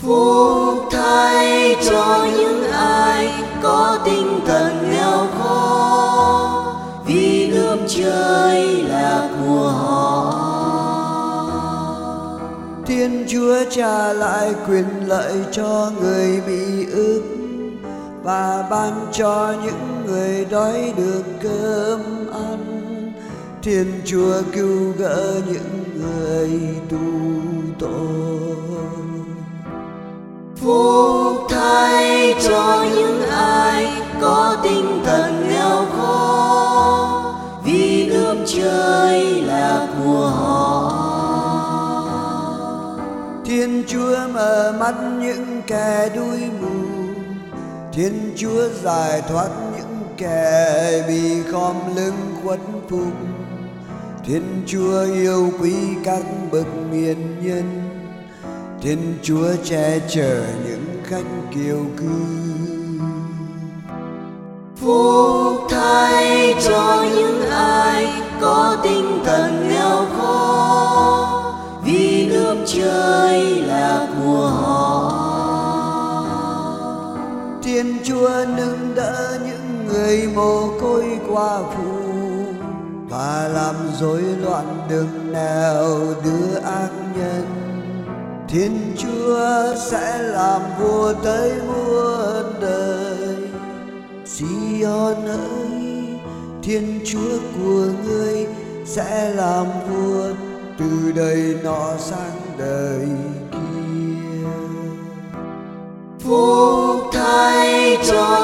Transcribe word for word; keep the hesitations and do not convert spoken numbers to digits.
Phúc thay cho những ai có tinh thần nghèo khó, vì nước trời là của họ. Thiên Chúa trả lại quyền lợi cho người bị ức, và ban cho những người đói được cơm ăn. Thiên Chúa cứu gỡ những người tù tội. Phúc thay cho những ai có tinh thần nghèo khó, vì nước trời là của họ. Thiên Chúa mở mắt những kẻ đuối mù, Thiên Chúa giải thoát những kẻ bị khom lưng khuất phục. Thiên Chúa yêu quý các bậc miền nhân, Thiên Chúa che chở những khách kiều cư. Phúc thay cho những ai có tinh thần nghèo khó, vì nước trời là của họ. Thiên Chúa nâng đỡ những người mồ côi qua phụ, và làm rối loạn đường nào đưa ác nhân. Thiên Chúa sẽ làm vua tới muôn đời. Sion ơi, Thiên Chúa của ngươi sẽ làm vua từ đời nọ sang đời kia. Phúc thay cho